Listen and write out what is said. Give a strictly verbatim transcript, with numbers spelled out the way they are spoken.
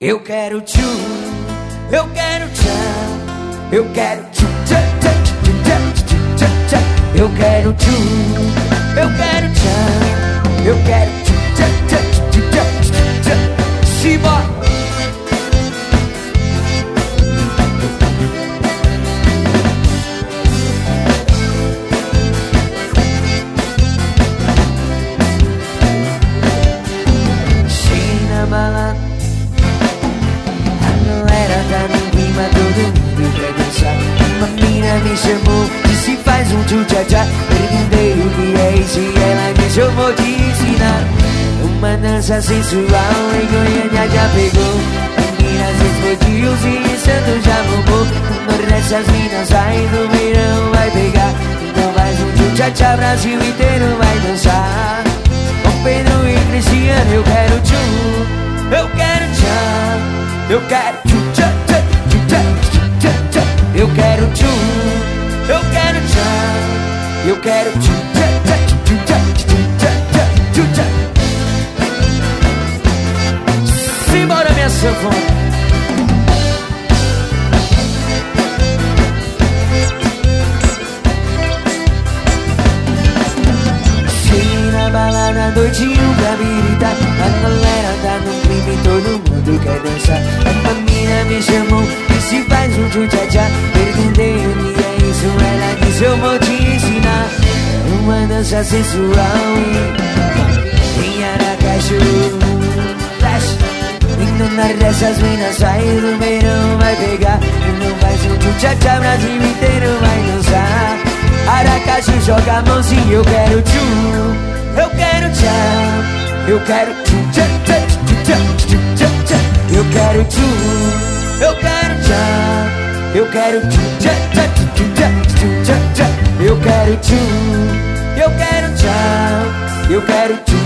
Eu quero tchu, eu quero tchau, eu quero tchu, tchá, tchá, tchá, tchá, tchá, tchá. Eu quero tchu, eu quero tchau, eu quero tchu, tchá, tchá, tchá, tchá, tchá. Simbora! Me chamou, disse faz um tchu-tchá-tchá. Perguntei o que é isso e ela me chamou de ensinar uma dança sensual. Em Goiânia já pegou, em Minas explodiu, se em Santos já bombou. No Nordeste as minas saem do verão, vai pegar. Então faz um tchu-tchá-tchá, Brasil inteiro vai dançar. Com Pedro e Cristiano eu quero tchu, eu quero tchau, eu quero tchu-tchá-tchá, tchu-tchá, tchu-tchá-tchá. Eu quero tchu, eu quero tchau, eu quero tchu, tchá, tchá, tchu, tchá, tchu, tchá, tchá, tchu, tchá. Simbora, minha sanfona. Cheguei na balada, doidinho pra habilitar. A galera tá no clima e todo mundo quer dançar. A menina me chamou, disse faz um tchu-tchá-tchá. Perguntei o que é isso, ela disse eu vou te ensinar uma dança sensual em Aracaju. E no Nordeste as minas saem do verão, vai pegar. E não faz um tchu-tchá-tchá, Brasil inteiro vai dançar. Aracaju joga a mãozinha, eu quero tchu, eu quero tchau, eu quero tchu-tchá-tchá, tchu-tchá, tchu-tchá-tchá. Eu quero tchu, eu quero tchau, eu quero tchu, tchá, tchá, tchu, tchá, tchu, tchá, tchá. Eu quero tchu, eu quero tchau, eu quero tchu.